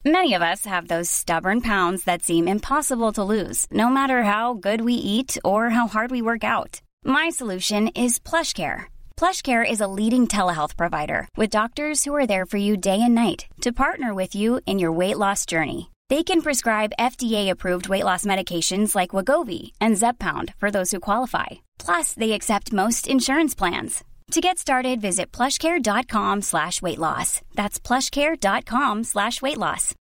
Many of us have those stubborn pounds that seem impossible to lose, no matter how good we eat or how hard we work out. My solution is PlushCare. PlushCare is a leading telehealth provider with doctors who are there for you day and night to partner with you in your weight loss journey. They can prescribe FDA-approved weight loss medications like Wegovy and Zepbound for those who qualify. Plus, they accept most insurance plans. To get started, visit plushcare.com/weightloss. That's plushcare.com/weightloss.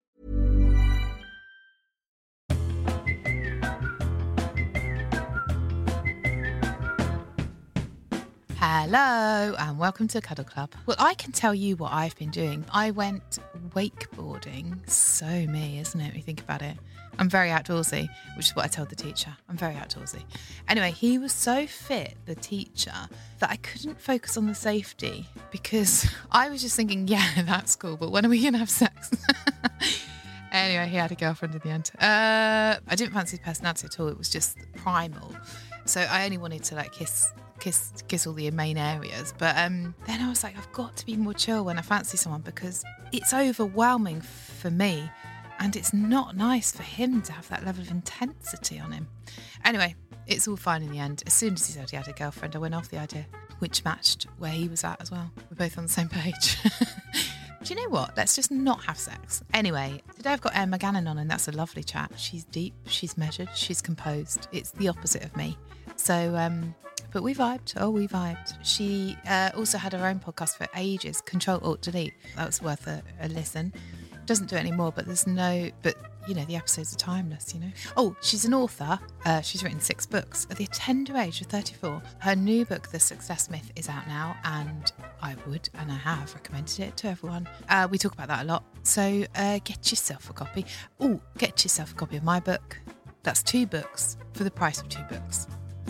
Hello and welcome to Cuddle Club. Well, I can tell you what I've been doing. I went wakeboarding. So me, isn't it, when you think about it? I'm very outdoorsy, which is what I told the teacher. I'm very outdoorsy. Anyway, he was so fit, the teacher, that I couldn't focus on the safety because I was just thinking, yeah, that's cool, but when are we going to have sex? Anyway, he had a girlfriend in the end. I didn't fancy his personality at all. It was just primal. So I only wanted to like kiss all the main areas. But then I was like, I've got to be more chill when I fancy someone because it's overwhelming for me. And it's not nice for him to have that level of intensity on him. Anyway, it's all fine in the end. As soon as he said he had a girlfriend, I went off the idea, which matched where he was at as well. We're both on the same page. Do you know what? Let's just not have sex. Anyway, today I've got Emma Gannon on and that's a lovely chat. She's deep, she's measured, she's composed. It's the opposite of me. So, but we vibed. Oh, we vibed. She also had her own podcast for ages, Control-Alt-Delete. That was worth a listen. Doesn't do it anymore, but the episodes are timeless, you know. Oh, she's an author. She's written 6 books at the tender age of 34. Her new book, The Success Myth, is out now, and I would, and I have recommended it to everyone. We talk about that a lot. So get yourself a copy. Oh, get yourself a copy of my book. That's 2 books for the price of 2 books.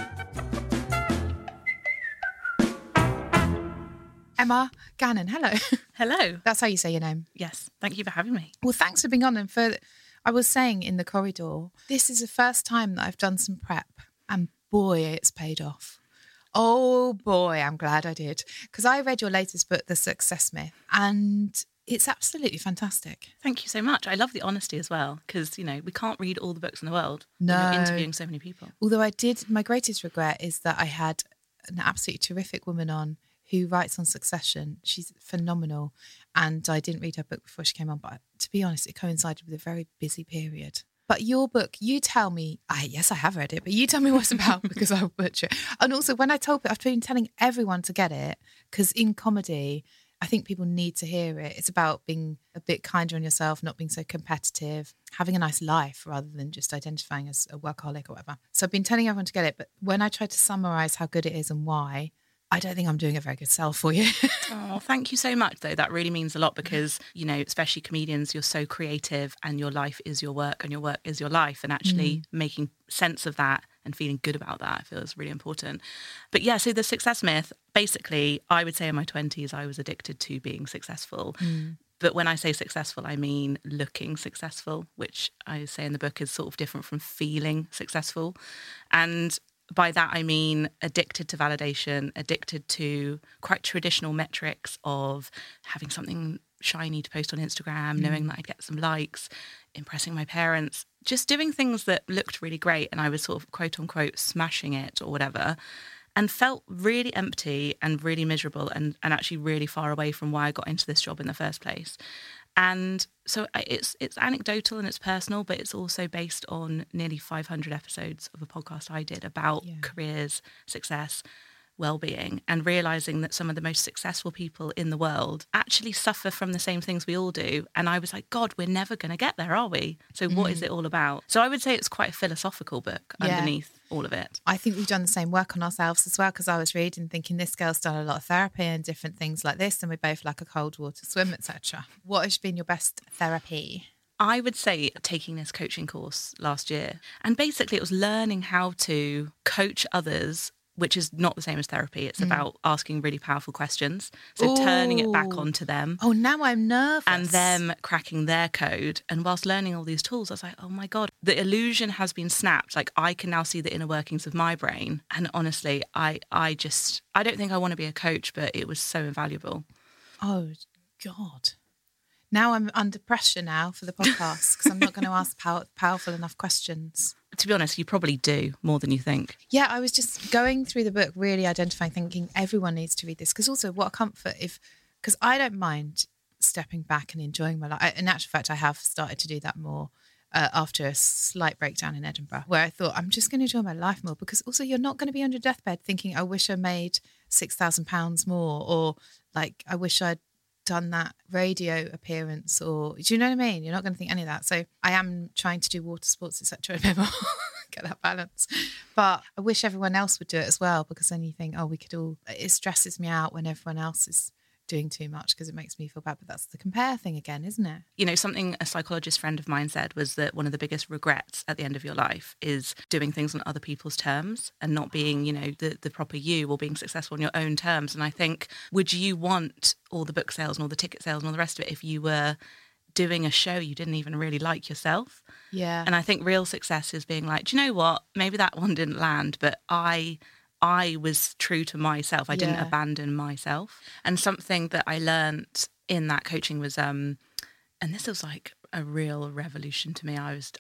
Emma Gannon, hello. Hello. That's how you say your name. Yes, thank you for having me. Well, thanks for being on. And I was saying in the corridor, this is the first time that I've done some prep, and boy, it's paid off. Oh boy, I'm glad I did. Because I read your latest book, The Success Myth, and it's absolutely fantastic. Thank you so much. I love the honesty as well, because, we can't read all the books in the world. No. When you're interviewing so many people. Although my greatest regret is that I had an absolutely terrific woman on who writes on Succession. She's phenomenal. And I didn't read her book before she came on, but to be honest, it coincided with a very busy period. But your book, you tell me, yes, I have read it, but you tell me what it's about because I'll butcher it. And also when I've been telling everyone to get it, because in comedy, I think people need to hear it. It's about being a bit kinder on yourself, not being so competitive, having a nice life rather than just identifying as a workaholic or whatever. So I've been telling everyone to get it, but when I try to summarise how good it is and why, I don't think I'm doing a very good sell for you. Oh, thank you so much, though. That really means a lot because, especially comedians, you're so creative and your life is your work and your work is your life. And actually making sense of that and feeling good about that, I feel is really important. But yeah, so the Success Myth, basically, I would say in my 20s, I was addicted to being successful. But when I say successful, I mean looking successful, which I say in the book is sort of different from feeling successful. And by that, I mean addicted to validation, addicted to quite traditional metrics of having something shiny to post on Instagram, knowing that I'd get some likes, impressing my parents, just doing things that looked really great. And I was sort of quote unquote smashing it or whatever, and felt really empty and really miserable and actually really far away from why I got into this job in the first place. And so it's anecdotal and it's personal, but it's also based on nearly 500 episodes of a podcast I did about careers, success, well-being, and realising that some of the most successful people in the world actually suffer from the same things we all do. And I was like, God, we're never going to get there, are we? So what is it all about? So I would say it's quite a philosophical book underneath all of it. I think we've done the same work on ourselves as well, because I was reading thinking this girl's done a lot of therapy and different things like this, and we both like a cold water swim, etc. What has been your best therapy? I would say taking this coaching course last year. And basically it was learning how to coach others, which is not the same as therapy. It's about asking really powerful questions. So turning it back onto them. Oh, now I'm nervous. And them cracking their code. And whilst learning all these tools, I was like, oh my God, the illusion has been snapped. Like I can now see the inner workings of my brain. And honestly, I don't think I want to be a coach, but it was so invaluable. Oh, God. Now I'm under pressure now for the podcast because I'm not going to ask powerful enough questions. To be honest, you probably do more than you think. Yeah, I was just going through the book, really identifying, thinking everyone needs to read this. Because also, what a comfort because I don't mind stepping back and enjoying my life. In actual fact, I have started to do that more after a slight breakdown in Edinburgh, where I thought, I'm just going to enjoy my life more. Because also, you're not going to be on your deathbed thinking, I wish I made £6,000 more, or like, I wish I'd done that radio appearance, or do you know what I mean? You're not going to think any of that. So I am trying to do water sports, etc. a bit more, get that balance. But I wish everyone else would do it as well, because then you think, we could all, it stresses me out when everyone else is doing too much because it makes me feel bad. But that's the compare thing again, isn't it? You know, something a psychologist friend of mine said was that one of the biggest regrets at the end of your life is doing things on other people's terms and not being, you know, the proper you, or being successful on your own terms. And I think, would you want all the book sales and all the ticket sales and all the rest of it if you were doing a show you didn't even really like yourself? Yeah. And I think real success is being like, do you know what? Maybe that one didn't land, but I was true to myself. I didn't abandon myself. And something that I learned in that coaching was, and this was like a real revolution to me.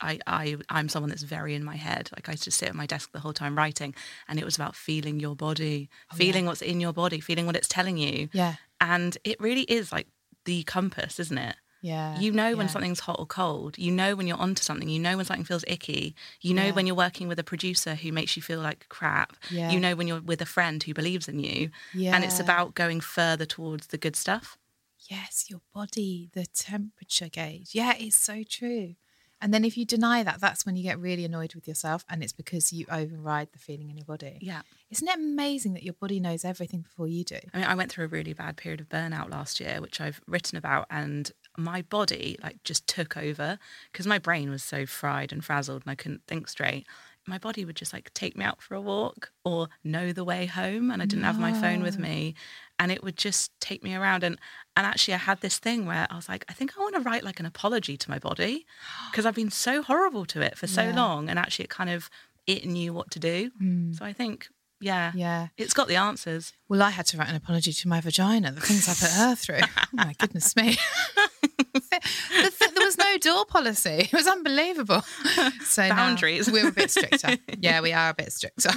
I'm someone that's very in my head. Like, I used to sit at my desk the whole time writing, and it was about feeling your body, feeling what's in your body, feeling what it's telling you. Yeah. And it really is like the compass, isn't it? Yeah. You know when something's hot or cold. You know when you're onto something. You know when something feels icky. You know when you're working with a producer who makes you feel like crap. Yeah. You know when you're with a friend who believes in you. Yeah. And it's about going further towards the good stuff. Yes, your body, the temperature gauge. Yeah, it's so true. And then if you deny that, that's when you get really annoyed with yourself, and it's because you override the feeling in your body. Yeah. Isn't it amazing that your body knows everything before you do? I mean, I went through a really bad period of burnout last year, which I've written about, and my body like just took over because my brain was so fried and frazzled and I couldn't think straight. My body would just like take me out for a walk or know the way home, and I didn't have my phone with me, and it would just take me around. And actually I had this thing where I was like, I think I want to write like an apology to my body because I've been so horrible to it for so long, and actually it knew what to do. So I think, it's got the answers. Well, I had to write an apology to my vagina, the things I put her through. Oh my goodness me. There was no door policy. It was unbelievable. So boundaries. We're a bit stricter. Yeah, we are a bit stricter.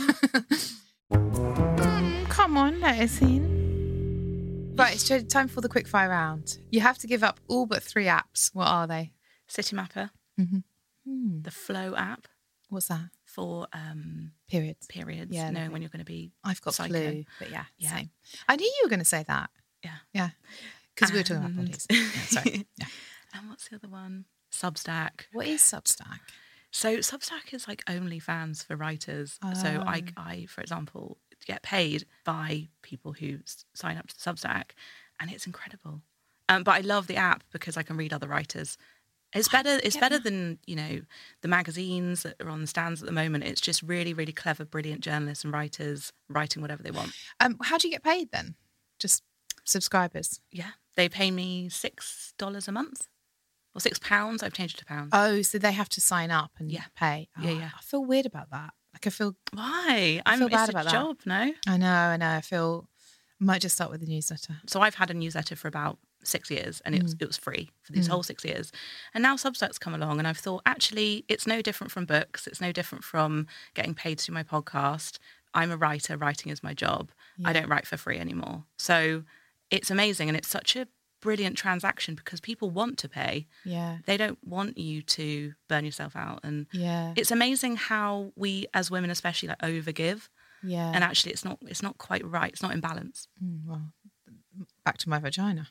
Come on, let us in. Right, it's time for the quickfire round. You have to give up all but 3 apps. What are they? Citymapper, the Flow app. What's that? For periods. Yeah, knowing when you're going to be I've got cycling. flu, but same. I knew you were going to say that. Yeah. Because we were talking about bodies. Yeah, sorry. Yeah. And what's the other one? Substack. What is Substack? So Substack is like OnlyFans for writers. So I, for example, get paid by people who sign up to the Substack, and it's incredible. But I love the app because I can read other writers. It's better than, you know, the magazines that are on the stands at the moment. It's just really, really clever, brilliant journalists and writers writing whatever they want. How do you get paid then? Just subscribers? Yeah. They pay me $6 a month. Or £6. I've changed it to pounds. Oh, so they have to sign up and pay. Oh, Yeah. I feel weird about that. Like I feel... Why? I feel bad it's about a job, no? I know. I feel... I might just start with a newsletter. So I've had a newsletter for about 6 years, and it was free for these whole 6 years. And now Substack's come along, and I've thought, actually, it's no different from books. It's no different from getting paid through my podcast. I'm a writer. Writing is my job. Yeah. I don't write for free anymore. So it's amazing, and it's such a brilliant transaction because people want to pay. Yeah. They don't want you to burn yourself out. And it's amazing how we as women especially like overgive. Yeah. And actually it's not quite right. It's not in balance. Well, back to my vagina.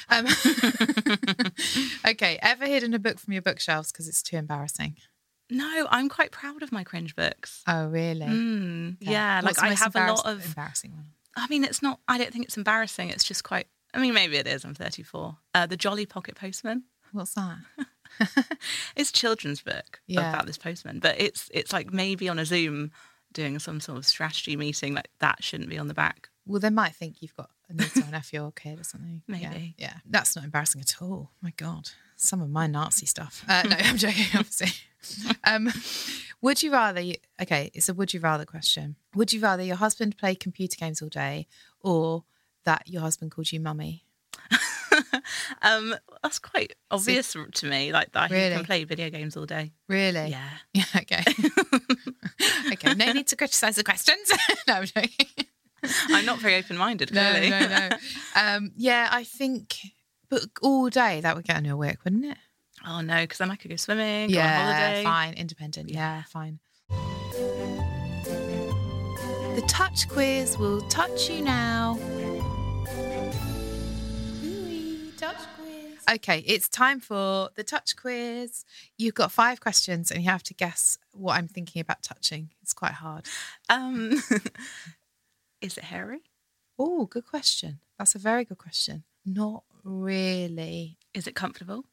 Okay. Ever hidden a book from your bookshelves because it's too embarrassing? No, I'm quite proud of my cringe books. Oh, really? Yeah. What's like I have a lot of embarrassing one. I mean, I don't think it's embarrassing. It's just quite, I mean, maybe it is. I'm 34. The Jolly Pocket Postman. What's that? It's a children's book about this postman, but it's like maybe on a Zoom doing some sort of strategy meeting, like that shouldn't be on the back. Well, they might think you've got a new to F your kid or something. Maybe. Yeah. That's not embarrassing at all. My God. Some of my Nazi stuff. No, I'm joking, obviously. Would you rather, it's a would you rather question. Would you rather your husband play computer games all day or that your husband called you mummy? That's quite obvious to me. Like that, Really? he can play video games all day. Really? Yeah. Yeah, okay. Okay, no need to criticise the questions. No, I'm joking. I'm not very open-minded, clearly. No. Yeah, I think, but all day that would get on your work, wouldn't it? Oh no, because then I could go swimming, go on holiday. Fine, independent. Yeah, fine. The touch quiz will touch you now. Ooh, touch quiz. Okay, it's time for the touch quiz. You've got 5 questions and you have to guess what I'm thinking about touching. It's quite hard. Is it hairy? Oh, good question. That's a very good question. Not really. Is it comfortable?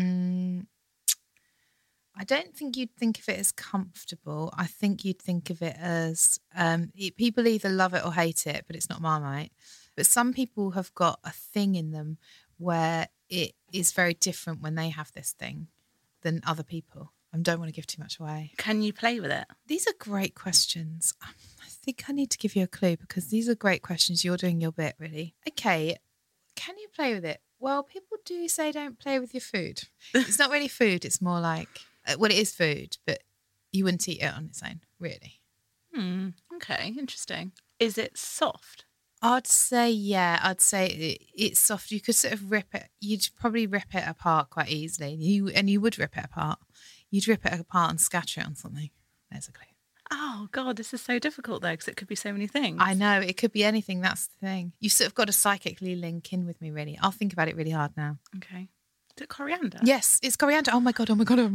I don't think you'd think of it as comfortable. I think you'd think of it as people either love it or hate it, but it's not Marmite. But some people have got a thing in them where it is very different when they have this thing than other people. I don't want to give too much away. Can you play with it? These are great questions. I think I need to give you a clue because these are great questions. You're doing your bit, really. Okay, can you play with it? Well, people do say don't play with your food. It's not really food. It's more like, well, it is food, but you wouldn't eat it on its own, really. Okay, interesting. Is it soft? I'd say, yeah, it's soft. You could sort of rip it. You'd probably rip it apart quite easily. You would rip it apart. You'd rip it apart and scatter it on something. There's a clue. Oh, God, this is so difficult, though, because it could be so many things. I know. It could be anything. That's the thing. You've sort of got to psychically link in with me, really. I'll think about it really hard now. Okay. Is it coriander? Yes, it's coriander. Oh, my God.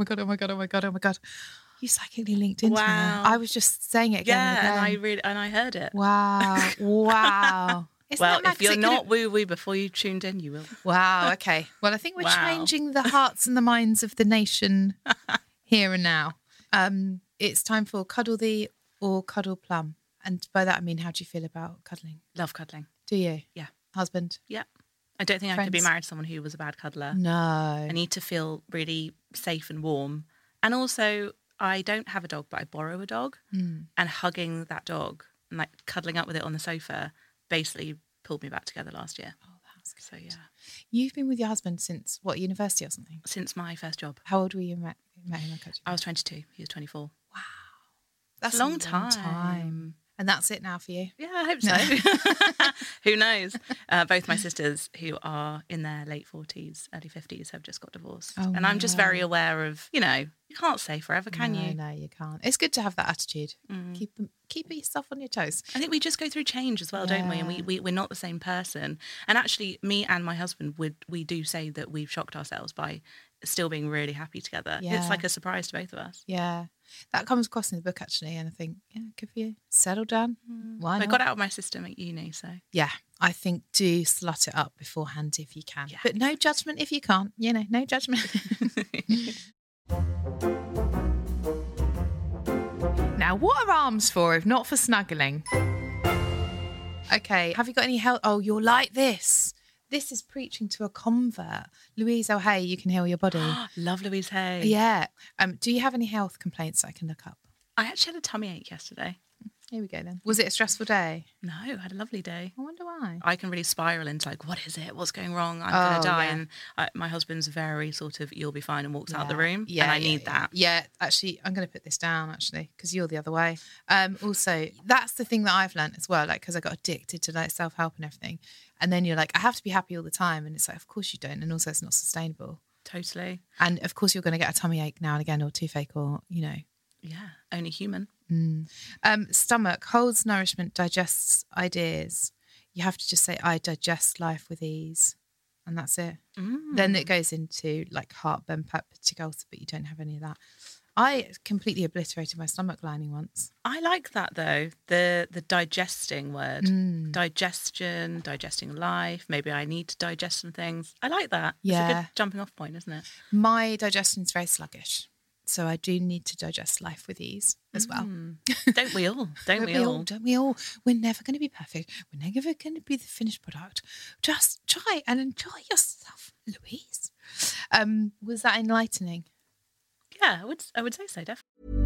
You psychically linked into me. I was just saying it again and again. and I heard it. Wow. Isn't Well, that mad? if you're 'Cause it not woo-woo before you tuned in, you will. Wow, okay. Well, I think we're changing the hearts and the minds of the nation here and now. It's time for Cuddle Thee or Cuddle Plum. And by that I mean, how do you feel about cuddling? Love cuddling. Do you? Yeah. Husband? Yeah. I don't think I could be married to someone who was a bad cuddler. No. I need to feel really safe and warm. And also, I don't have a dog, but I borrow a dog. And hugging that dog and like cuddling up with it on the sofa basically pulled me back together last year. Oh, that's good. So, yeah. You've been with your husband since, what, university or something? Since my first job. How old were you met him? I was 22. He was 24. Wow. That's a long time. And that's it now for you? Yeah, I hope so. Who knows? Both my sisters, who are in their late 40s, early 50s, have just got divorced. Oh, and I'm just very aware of, you can't stay forever, can you? No, you can't. It's good to have that attitude. Keep yourself on your toes. I think we just go through change as well, don't we? And we're not the same person. And actually, me and my husband, we do say that we've shocked ourselves by still being really happy together. Yeah. It's like a surprise to both of us. Yeah. That comes across in the book, actually, and I think, yeah, good for you. Settle down. Why not? I got out of my system at uni, so... Yeah, I think do slut it up beforehand if you can. Yeah. But no judgment if you can't. No judgment. Now, what are arms for if not for snuggling? Okay, have you got any help? Oh, you're like this. This is preaching to a convert. Louise O'Hay, you can heal your body. Love Louise Hay. Yeah. Do you have any health complaints I can look up? I actually had a tummy ache yesterday. Here we go then. Was it a stressful day? No, I had a lovely day. I wonder why. I can really spiral into like, what is it? What's going wrong? I'm going to die. Yeah. And my husband's very sort of, you'll be fine, and walks out the room. Yeah, and I need that. Yeah, actually, I'm going to put this down, actually, because you're the other way. Also, that's the thing that I've learned as well, like, because I got addicted to like self-help and everything. And then you're like, I have to be happy all the time. And it's like, of course you don't. And also it's not sustainable. Totally. And of course you're going to get a tummy ache now and again, or toothache, or, Yeah, only human. Stomach holds nourishment, digests ideas. You have to just say, I digest life with ease. And that's it. Then it goes into like heartburn, peptic ulcer, but you don't have any of that. I completely obliterated my stomach lining once. I like that though, the digesting word. Digestion, digesting life. Maybe I need to digest some things. I like that. Yeah. It's a good jumping off point, isn't it? My digestion's very sluggish. So I do need to digest life with ease as well. Don't we all? Don't we all? Don't we all? We're never going to be perfect. We're never going to be the finished product. Just try and enjoy yourself, Louise. Was that enlightening? Yeah, I would say so, definitely.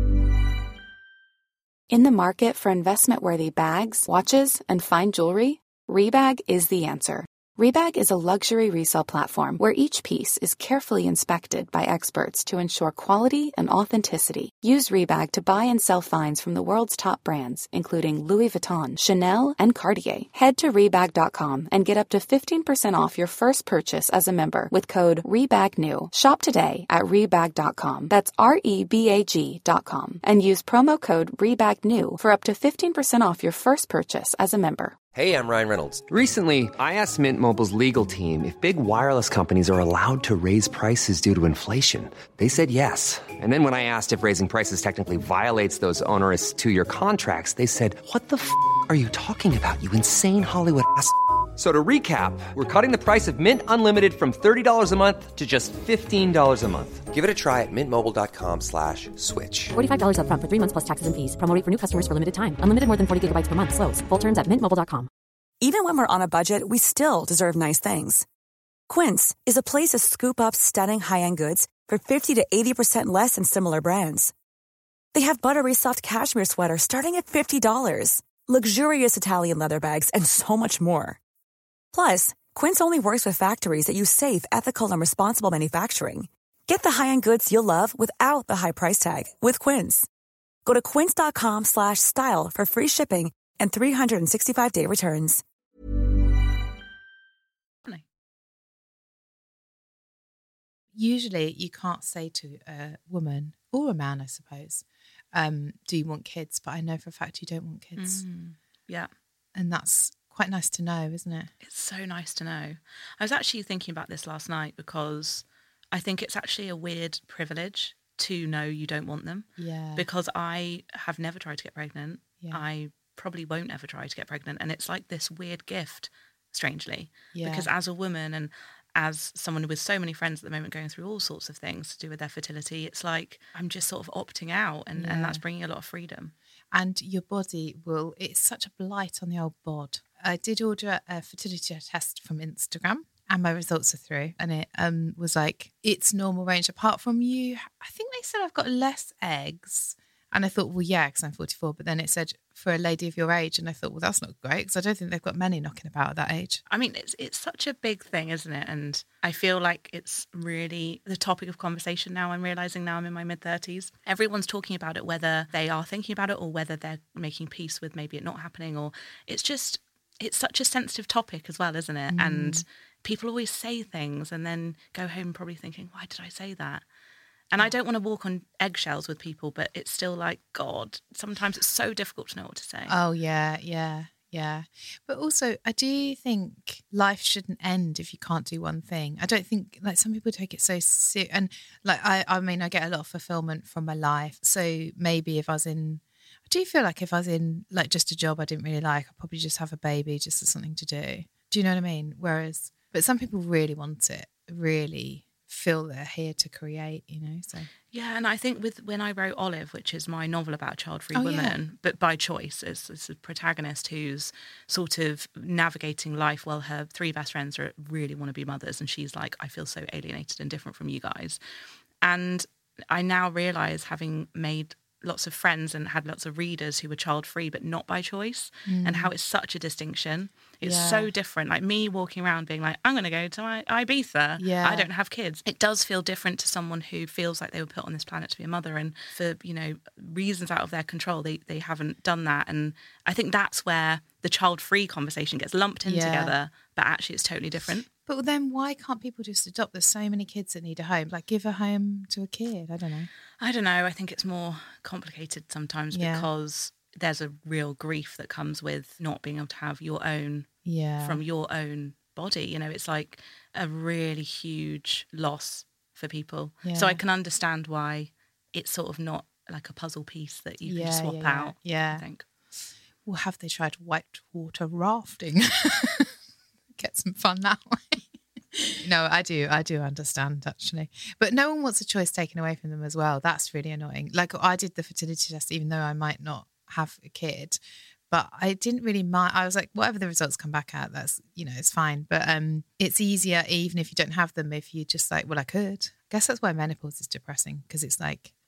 In the market for investment-worthy bags, watches, and fine jewelry, Rebag is the answer. Rebag is a luxury resale platform where each piece is carefully inspected by experts to ensure quality and authenticity. Use Rebag to buy and sell finds from the world's top brands, including Louis Vuitton, Chanel, and Cartier. Head to Rebag.com and get up to 15% off your first purchase as a member with code REBAGNEW. Shop today at Rebag.com. That's REBAG.com. And use promo code REBAGNEW for up to 15% off your first purchase as a member. Hey, I'm Ryan Reynolds. Recently, I asked Mint Mobile's legal team if big wireless companies are allowed to raise prices due to inflation. They said yes. And then when I asked if raising prices technically violates those onerous two-year contracts, they said, "What the f*** are you talking about, you insane Hollywood ass?" So to recap, we're cutting the price of Mint Unlimited from $30 a month to just $15 a month. Give it a try at mintmobile.com/switch. $45 up front for 3 months plus taxes and fees. Promo rate for new customers for limited time. Unlimited more than 40 gigabytes per month. Slows full terms at mintmobile.com. Even when we're on a budget, we still deserve nice things. Quince is a place to scoop up stunning high-end goods for 50 to 80% less than similar brands. They have buttery soft cashmere sweaters starting at $50, luxurious Italian leather bags, and so much more. Plus, Quince only works with factories that use safe, ethical, and responsible manufacturing. Get the high-end goods you'll love without the high price tag with Quince. Go to quince.com/style for free shipping and 365-day returns. Usually you can't say to a woman or a man, I suppose, do you want kids? But I know for a fact you don't want kids. Yeah. And that's quite nice to know, isn't it? It's so nice to know. I was actually thinking about this last night because I think it's actually a weird privilege to know you don't want them. Yeah. Because I have never tried to get pregnant. Yeah. I probably won't ever try to get pregnant. And it's like this weird gift, strangely. Yeah. Because as a woman and as someone with so many friends at the moment going through all sorts of things to do with their fertility, it's like I'm just sort of opting out and that's bringing a lot of freedom. And your body will, it's such a blight on the old bod. I did order a fertility test from Instagram and my results are through and it was like, it's normal range apart from you. I think they said I've got less eggs. And I thought, well, yeah, because I'm 44. But then it said for a lady of your age. And I thought, well, that's not great because I don't think they've got many knocking about at that age. I mean, it's such a big thing, isn't it? And I feel like it's really the topic of conversation now. I'm realising now I'm in my mid-30s. Everyone's talking about it, whether they are thinking about it or whether they're making peace with maybe it not happening. Or it's such a sensitive topic as well, isn't it? And people always say things and then go home probably thinking, why did I say that? And I don't want to walk on eggshells with people, but it's still like, God, sometimes it's so difficult to know what to say. Oh, yeah. But also, I do think life shouldn't end if you can't do one thing. I don't think, like, some people take it so serious. And, like, I mean, I get a lot of fulfillment from my life. So maybe I do feel like if I was in, like, just a job I didn't really like, I'd probably just have a baby just as something to do. Do you know what I mean? But some people really want it, really feel they're here to create, so yeah. And I think when I wrote Olive, which is my novel about a child-free woman, but by choice, it's a protagonist who's sort of navigating life while her 3 best friends really want to be mothers, and she's like, I feel so alienated and different from you guys. And I now realise, having made lots of friends and had lots of readers who were child-free but not by choice, and how it's such a distinction. It's so different. Like me walking around being like, I'm going to go to Ibiza. Yeah. I don't have kids. It does feel different to someone who feels like they were put on this planet to be a mother, and for, reasons out of their control, they haven't done that. And I think that's where the child-free conversation gets lumped in together, but actually it's totally different. But then why can't people just adopt? There's so many kids that need a home. Like, give a home to a kid. I don't know. I think it's more complicated sometimes because there's a real grief that comes with not being able to have your own from your own body. It's like a really huge loss for people. Yeah. So I can understand why it's sort of not like a puzzle piece that you can swap out. Yeah. I think. Well, have they tried whitewater rafting? Get some fun that way. No, I do understand, actually. But no one wants a choice taken away from them as well. That's really annoying. Like, I did the fertility test, even though I might not have a kid, but I didn't really mind. I was like, whatever the results come back at, that's, it's fine. But it's easier, even if you don't have them, if you just like, well, I could. I guess that's why menopause is depressing, because it's like,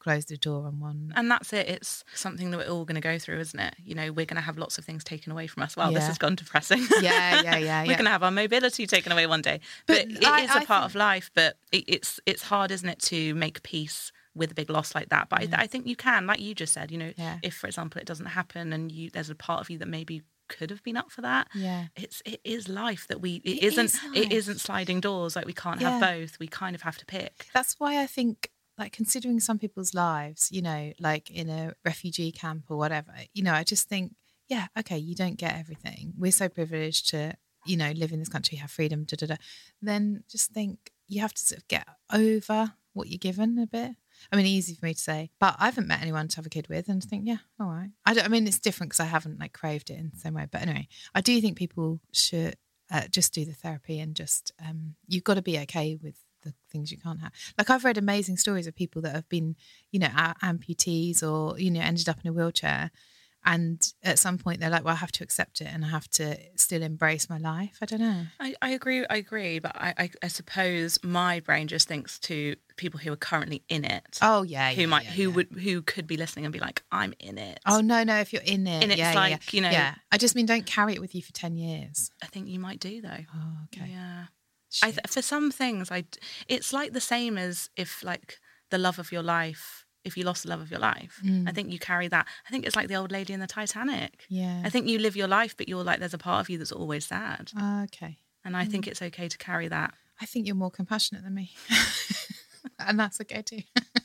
close the door on one. And that's it. It's something that we're all going to go through, isn't it? You know, we're going to have lots of things taken away from us. Wow, this has gone depressing. Yeah. We're going to have our mobility taken away one day. But it is a part of life. But it's hard, isn't it, to make peace with a big loss like that. But I think you can, like you just said, you know, if, for example, it doesn't happen and there's a part of you that maybe could have been up for that. Yeah. It is life that it isn't sliding doors. Like, we can't have both. We kind of have to pick. That's why I think, like, considering some people's lives, you know, like in a refugee camp or whatever, you know, I just think, yeah, okay, you don't get everything. We're so privileged to, you know, live in this country, have freedom, Then just think you have to sort of get over what you're given a bit. I mean, easy for me to say, but I haven't met anyone to have a kid with, and think, yeah, all right. I mean, it's different because I haven't like craved it in the same way. But anyway, I do think people should just do the therapy and just you've got to be okay with the things you can't have. Like, I've read amazing stories of people that have been, you know, amputees or, you know, ended up in a wheelchair. And at some point they're like, well, I have to accept it and I have to still embrace my life. I don't know. I agree. But I suppose my brain just thinks to people who are currently in it. Oh, yeah. Who could be listening and be like, I'm in it. Oh, no, if you're in it. And it's like, you know. Yeah. I just mean, don't carry it with you for 10 years. I think you might do, though. Oh, okay. Yeah. For some things, it's like the same as if, like, the love of your life, if you lost the love of your life, I think you carry that. I think it's like the old lady in the Titanic. Yeah. I think you live your life, but you're like, there's a part of you that's always sad. Okay. And I think it's okay to carry that. I think you're more compassionate than me. And that's okay too.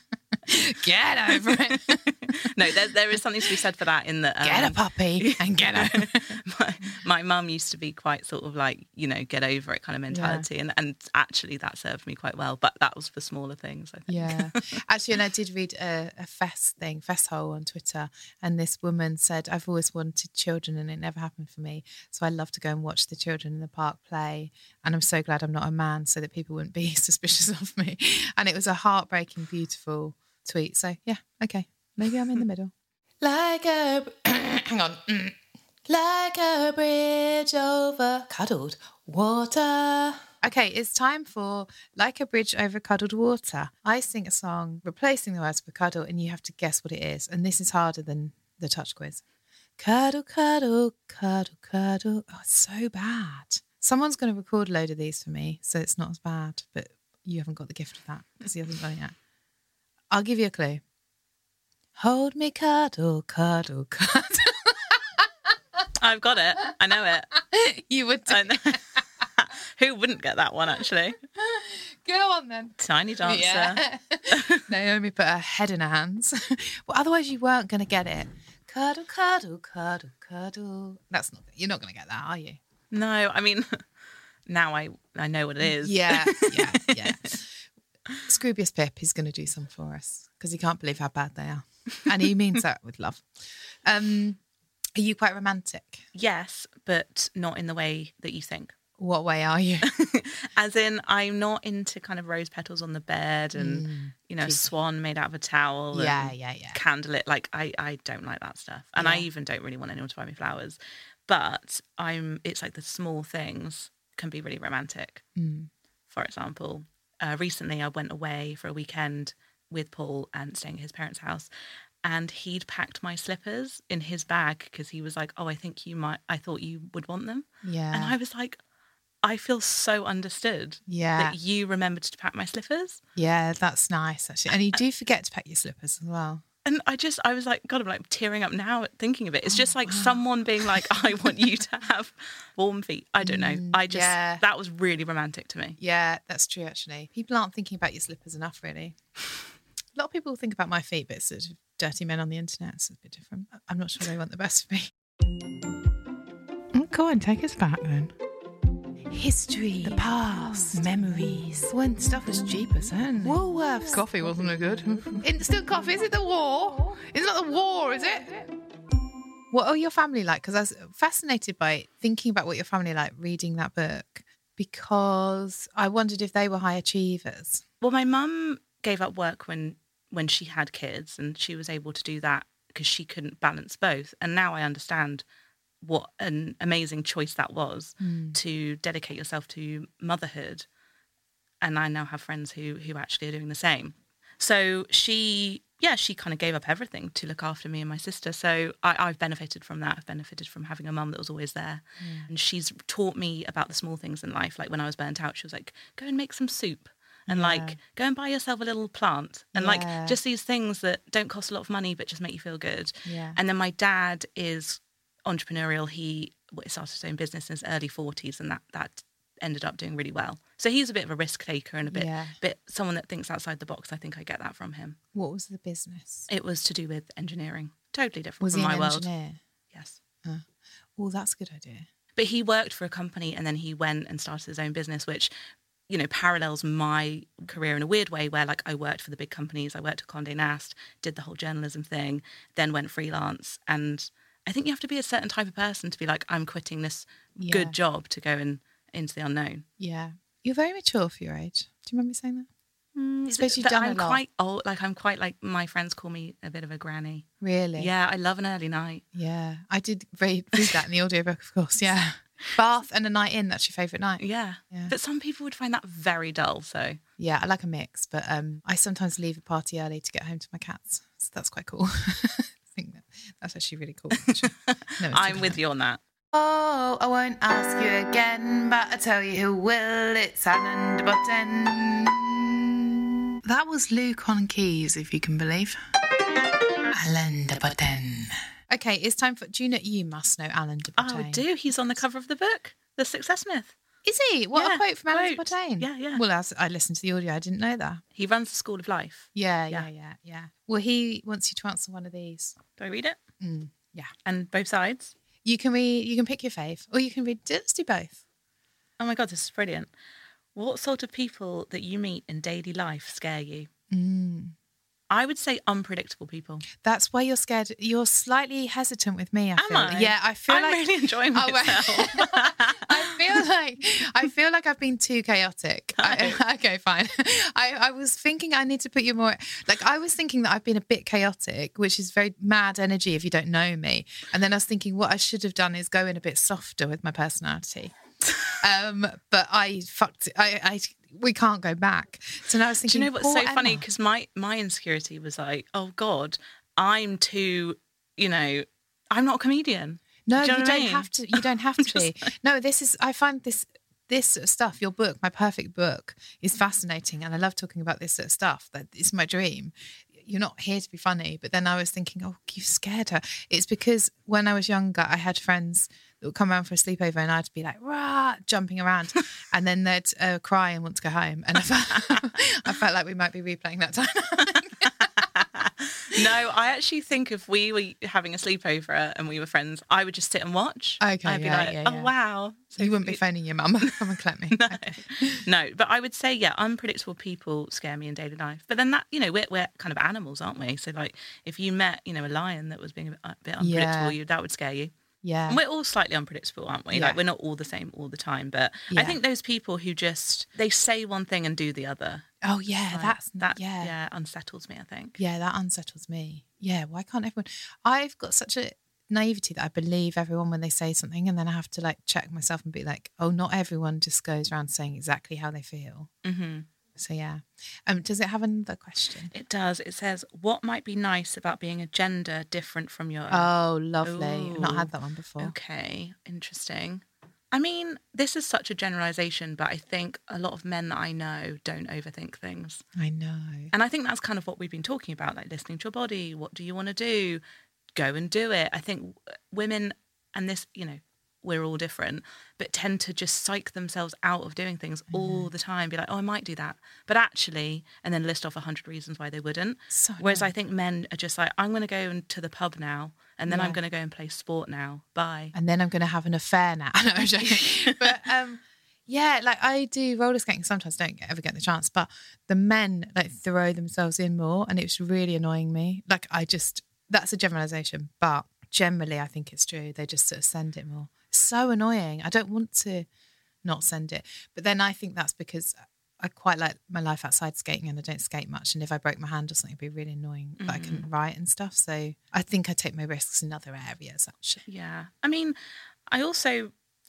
Get over it. No, there is something to be said for that in that. Get a puppy and get over it. My mum used to be quite sort of like, you know, get over it kind of mentality. Yeah. And actually that served me quite well. But that was for smaller things, I think. Yeah. Actually, and I did read a Festhole on Twitter. And this woman said, I've always wanted children and it never happened for me. So I love to go and watch the children in the park play. And I'm so glad I'm not a man so that people wouldn't be suspicious of me. And it was a heartbreaking, beautiful tweet. So yeah, okay, maybe I'm in the middle. Like a hang on, like a bridge over cuddled water. Okay, it's time for Like a Bridge Over Cuddled Water. I sing a song replacing the words for cuddle, and you have to guess what it is. And this is harder than the touch quiz. Cuddle, cuddle, cuddle, cuddle. Oh, it's so bad. Someone's going to record a load of these for me, so it's not as bad. But you haven't got the gift of that because you haven't done it yet. I'll give you a clue. Hold me, cuddle, cuddle, cuddle. I've got it. I know it. You would do. Who wouldn't get that one, actually? Go on, then. Tiny dancer. Yeah. Naomi put her head in her hands. Well, otherwise you weren't going to get it. Cuddle, cuddle, cuddle, cuddle. You're not going to get that, are you? No, I mean, now I know what it is. Yeah. Scroobius Pip is going to do some for us because he can't believe how bad they are. And he means that with love. Are you quite romantic? Yes, but not in the way that you think. What way are you? As in, I'm not into kind of rose petals on the bed and, you know, a swan made out of a towel. Yeah. Candlelit. Like, I don't like that stuff. And I even don't really want anyone to buy me flowers. But it's like the small things can be really romantic. For example, recently I went away for a weekend with Paul and staying at his parents' house. And he'd packed my slippers in his bag because he was like, oh, I thought you would want them. Yeah. And I was like, I feel so understood that you remembered to pack my slippers. Yeah, that's nice, actually. And you do forget to pack your slippers as well. And I was like, God, I'm like tearing up now thinking of it. It's just like someone being like, I want you to have warm feet. I don't know. That was really romantic to me. Yeah, that's true, actually. People aren't thinking about your slippers enough, really. A lot of people think about my feet, but it's sort of dirty men on the internet, so it's a bit different. I'm not sure they want the best for me. Go on, take us back then. History, the past, memories. When stuff was cheaper, then. Woolworths. Coffee wasn't it good? Instant coffee, is it the war? It's not the war, is it? What are your family like? Because I was fascinated by thinking about what your family like reading that book, because I wondered if they were high achievers. Well, my mum gave up work when she had kids, and she was able to do that because she couldn't balance both. And now I understand what an amazing choice that was to dedicate yourself to motherhood. And I now have friends who actually are doing the same. So she yeah, she kind of gave up everything to look after me and my sister. So I've benefited from that. I've benefited from having a mum that was always there. And she's taught me about the small things in life. Like when I was burnt out, she was like, go and make some soup. And like, go and buy yourself a little plant. And like, just these things that don't cost a lot of money, but just make you feel good. Yeah. And then my dad is entrepreneurial. He started his own business in his early 40s, and that ended up doing really well. So he's a bit of a risk taker and a bit someone that thinks outside the box. I think I get that from him. What was the business? It was to do with engineering. Totally different from my world. Was he an engineer? Yes. Well, that's a good idea. But he worked for a company and then he went and started his own business, which, you know, parallels my career in a weird way, where like I worked for the big companies. I worked at Condé Nast, did the whole journalism thing, then went freelance. And I think you have to be a certain type of person to be like, I'm quitting this good job to go into the unknown. Yeah. You're very mature for your age. Do you remember me saying that? I suppose you've done a lot. Quite old. Like I'm quite like, my friends call me a bit of a granny. Really? Yeah, I love an early night. Yeah. I did read that in the audiobook, of course. Yeah. Bath and a night in, that's your favourite night. Yeah. But some people would find that very dull, so. Yeah, I like a mix, but I sometimes leave a party early to get home to my cats. So that's quite cool. I think that's actually really cool. No, I'm with you on that. Oh, I won't ask you again, but I tell you who will. It's Alan de Botton. That was Luke on keys, if you can believe. Alan de Botton. Okay, it's time for... Do you know... You must know Alan de Botton. Oh, I do. He's on the cover of the book, The Success Myth. Is he? What, a quote from Alan de Botton? Yeah. Well, as I listened to the audio, I didn't know that. He runs the School of Life. Yeah. Well, he wants you to answer one of these. Do I read it? Yeah. And both sides? You can pick your fave, or you can read... Let's do both. Oh my God, this is brilliant. What sort of people that you meet in daily life scare you? I would say unpredictable people. That's why you're scared. You're slightly hesitant with me, I feel. Am I? Yeah, I feel I'm like... really enjoying myself. I feel like I've been too chaotic. Okay, fine. I was thinking I need to put you more... Like, I was thinking that I've been a bit chaotic, which is very mad energy if you don't know me. And then I was thinking what I should have done is go in a bit softer with my personality. But I fucked it. We can't go back. So now I was thinking... Do you know what's so funny? Because my insecurity was like, oh God, I'm too, I'm not a comedian. No, you don't have to. You don't have to be. No, I find this sort of stuff, your book, My Perfect Book, is fascinating. And I love talking about this sort of stuff. That it's my dream. You're not here to be funny. But then I was thinking, oh, you scared her. It's because when I was younger, I had friends that would come around for a sleepover and I'd be like, rah, jumping around. And then they'd cry and want to go home. And I felt like we might be replaying that time. No, I actually think if we were having a sleepover and we were friends, I would just sit and watch. Okay, I'd be oh, wow. So you wouldn't be phoning your mum, come and collect me. No, okay. No, but I would say, unpredictable people scare me in daily life. But then that, we're kind of animals, aren't we? So like if you met, a lion that was being a bit unpredictable, that would scare you. Yeah. And we're all slightly unpredictable, aren't we? Yeah. Like we're not all the same all the time. But I think those people who they say one thing and do the other. Oh yeah, that unsettles me, I think. Yeah, that unsettles me. Yeah, why can't everyone? I've got such a naivety that I believe everyone when they say something, and then I have to like check myself and be like, oh, not everyone just goes around saying exactly how they feel. Mm-hmm. So yeah. Does it have another question? It does. It says, what might be nice about being a gender different from your own? Oh, lovely. Ooh. I've not had that one before. Okay, interesting. I mean, this is such a generalisation, but I think a lot of men that I know don't overthink things. I know. And I think that's kind of what we've been talking about, like listening to your body. What do you want to do? Go and do it. I think women, and this, we're all different, but tend to just psych themselves out of doing things all the time. Be like, oh, I might do that. But actually, and then list off 100 reasons why they wouldn't. Whereas I think men are just like, I'm going to go to the pub now, and then I'm going to go and play sport now. Bye. And then I'm going to have an affair now. No, I'm joking. But like I do roller skating. Sometimes don't ever get the chance. But the men like throw themselves in more, and it's really annoying me. Like that's a generalisation, but generally I think it's true. They just sort of send it more. So annoying. I don't want to not send it. But then I think that's because I quite like my life outside skating and I don't skate much. And if I broke my hand or something, it'd be really annoying. But I couldn't write and stuff. So I think I take my risks in other areas, actually. Yeah. I mean, I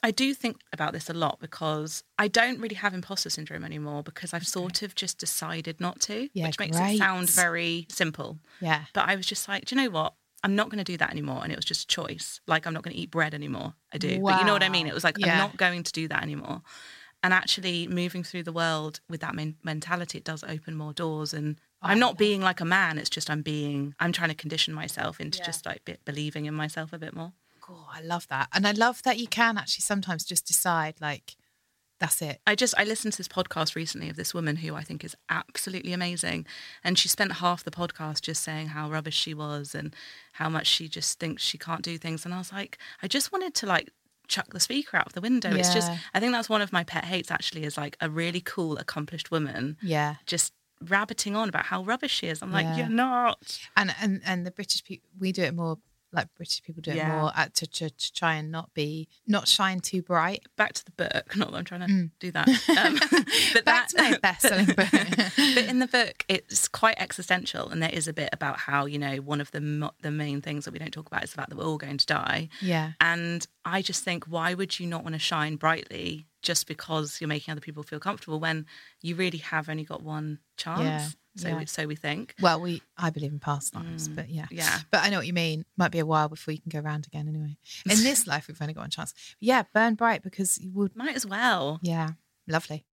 I do think about this a lot because I don't really have imposter syndrome anymore because I've sort of just decided not to, which makes it sound very simple. Yeah. But I was just like, do you know what? I'm not going to do that anymore. And it was just a choice. Like, I'm not going to eat bread anymore. I do. Wow. But you know what I mean? It was like, Yeah. I'm not going to do that anymore. And actually moving through the world with that mentality, it does open more doors. And I'm not being like a man. It's just I'm trying to condition myself into just like believing in myself a bit more. Oh, I love that. And I love that you can actually sometimes just decide, like, that's it. I listened to this podcast recently of this woman who I think is absolutely amazing. And she spent half the podcast just saying how rubbish she was and how much she just thinks she can't do things. And I was like, I just wanted to like chuck the speaker out of the window. Yeah. It's just, I think that's one of my pet hates actually, is like a really cool, accomplished woman. Yeah. Just rabbiting on about how rubbish she is. I'm like, you're not. And the British people, we do it more. Like British people do it more to try and not shine too bright. Back to the book. Not that I'm trying to do that. But Back to my best-selling book. But in the book, it's quite existential, and there is a bit about how, you know, one of the main things that we don't talk about is the fact that we're all going to die. Yeah. And I just think, why would you not want to shine brightly just because you're making other people feel comfortable when you really have only got one chance? So we think. Well, I believe in past lives, but yeah. But I know what you mean. Might be a while before you can go around again anyway. In this life, we've only got one chance. But yeah, burn bright because you would. Might as well. Yeah, lovely.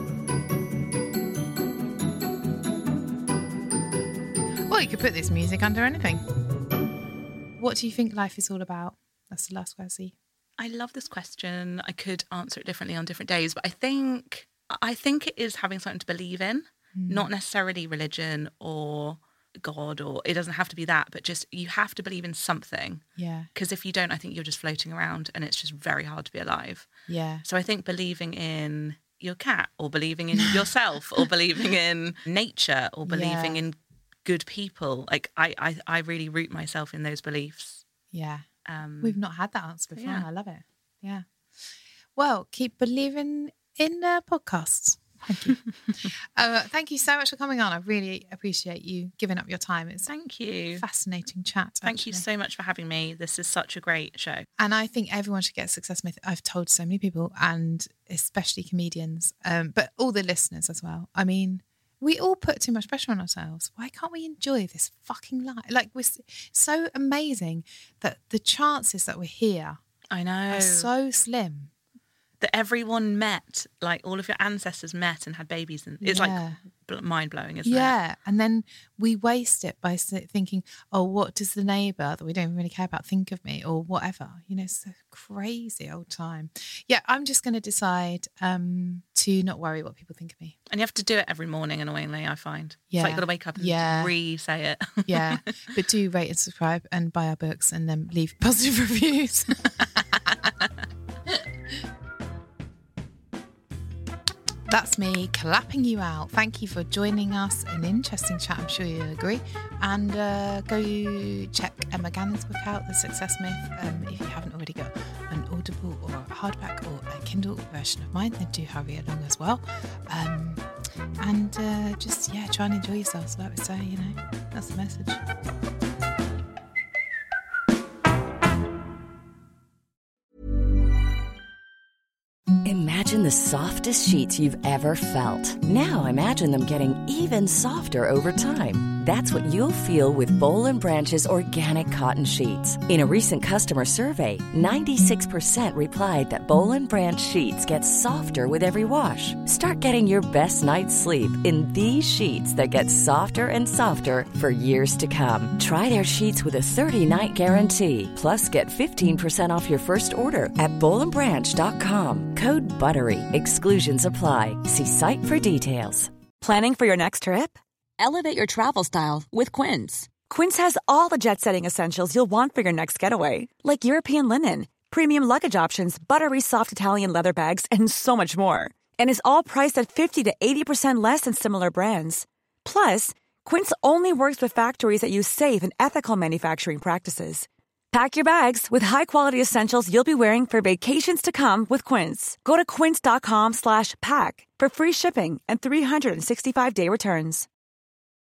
Well, you could put this music under anything. What do you think life is all about? That's the last question. I love this question. I could answer it differently on different days, but I think it is having something to believe in. Not necessarily religion or God, or it doesn't have to be that, but just you have to believe in something. Yeah. Because if you don't, I think you're just floating around and it's just very hard to be alive. Yeah. So I think believing in your cat or believing in yourself or believing in nature or believing in good people, like I really root myself in those beliefs. Yeah. We've not had that answer before. I love it. Yeah. Well, keep believing in podcasts. Thank you. Thank you so much for coming on. I really appreciate you giving up your time. It's Thank you. Fascinating chat. Thank you so much for having me. This is such a great show. And I think everyone should get Success Myth. I've told so many people, and especially comedians, but all the listeners as well. I mean, we all put too much pressure on ourselves. Why can't we enjoy this fucking life? Like, we're so amazing that the chances that we're here are so slim. That everyone met, like all of your ancestors met and had babies, and it's like mind blowing, isn't it? Yeah, and then we waste it by thinking, "Oh, what does the neighbour that we don't really care about think of me?" or whatever. You know, so crazy old time. Yeah, I'm just going to decide to not worry what people think of me. And you have to do it every morning. Annoyingly, I find. Yeah, it's like you've got to wake up and re-say it. Yeah, but do rate and subscribe and buy our books and then leave positive reviews. That's me clapping you out. Thank you for joining us. An interesting chat, I'm sure you'll agree. And go check Emma Gannon's book out, The Success Myth. If you haven't already got an Audible or a hardback or a Kindle version of mine, then do hurry along as well. And just try and enjoy yourselves, like we say, you know. That's the message. Imagine the softest sheets you've ever felt. Now imagine them getting even softer over time. That's what you'll feel with Boll & Branch's organic cotton sheets. In a recent customer survey, 96% replied that Boll & Branch sheets get softer with every wash. Start getting your best night's sleep in these sheets that get softer and softer for years to come. Try their sheets with a 30-night guarantee. Plus, get 15% off your first order at bollandbranch.com. Code BUTTERY. Exclusions apply. See site for details. Planning for your next trip? Elevate your travel style with Quince. Quince has all the jet-setting essentials you'll want for your next getaway, like European linen, premium luggage options, buttery soft Italian leather bags, and so much more. And is all priced at 50 to 80% less than similar brands. Plus, Quince only works with factories that use safe and ethical manufacturing practices. Pack your bags with high-quality essentials you'll be wearing for vacations to come with Quince. Go to quince.com/pack for free shipping and 365-day returns.